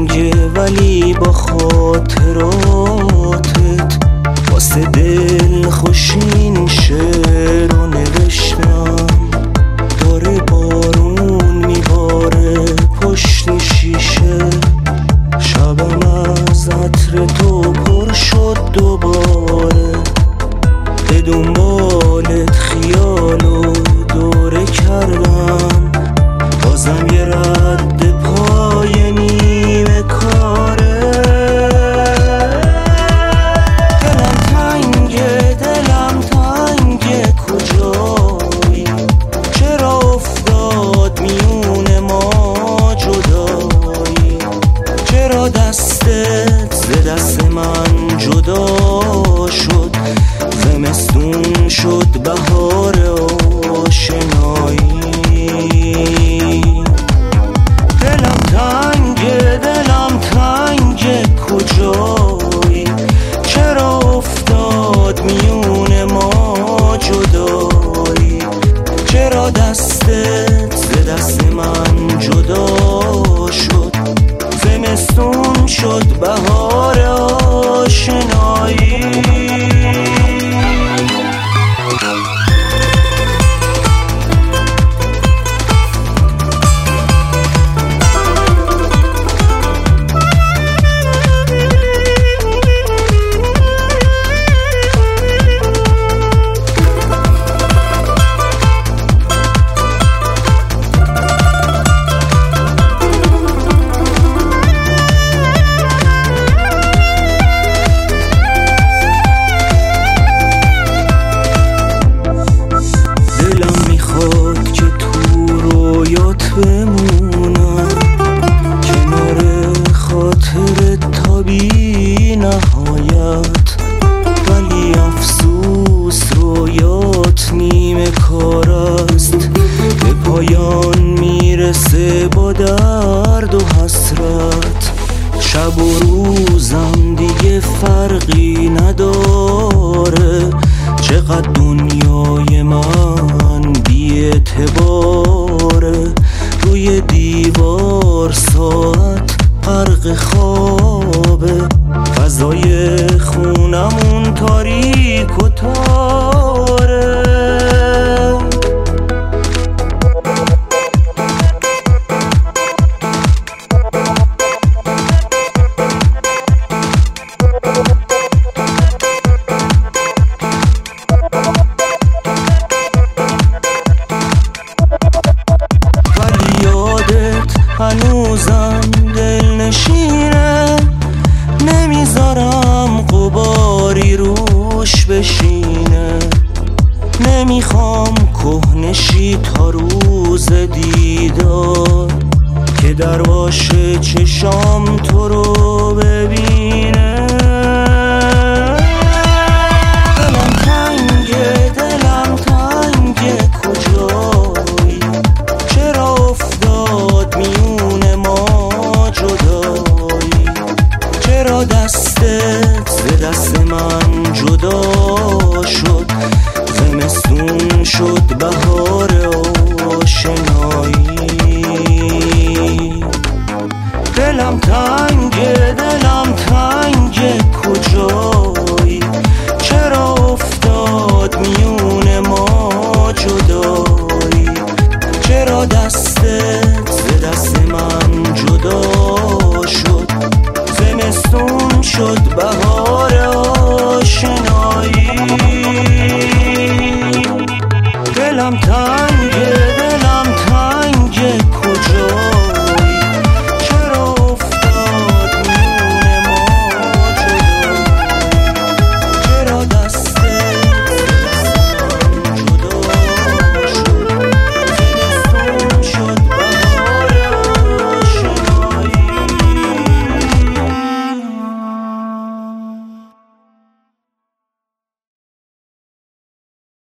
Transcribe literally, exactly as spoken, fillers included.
تنگه ولی با خاطراتت واسه دل خوشین شعر رو نوشتم. داره بارون میباره پشت شیشه، شبم از عطر تو پر شد دوباره. به دنبالت خیالو دوره کردم، بازم یه رد پای نیمه کاره. دلم تنگه دلم تنگه کجایی، چرا افتاد میون ما جدایی، چرا دستت ز دست من جدا شد، زمستون شد بهار آشنایی. دلم تنگه دلم تنگه کجایی، چرا افتاد میون ما جدایی، چرا دستت ز دست من جدا شد، زمستون شد بهار آشنایی. بمونم کنار خاطر تا بی نهایت، ولی افسوس رویات نیمه کار است. به پایان میرسه با درد و حسرت، شب و روزم دیگه فرقی نداره. چقدر دنیای من بی اعتباره، روی دیوار ساعت غرق خوابه، فضای خونمون تاریک و تاره. هنوزم دل نشینه، نمیذارم غباری روش بشینه. نمیخوام کهنشی تا روز دیدار، که درواشه چشام تو رو ببینه. دلم تنگه دلم تنگه کجایی، چرا افتاد میون ما جدایی، چرا دستت ز دست من جدا شد، زمستون شد بهار آشنایی. دلم تنگه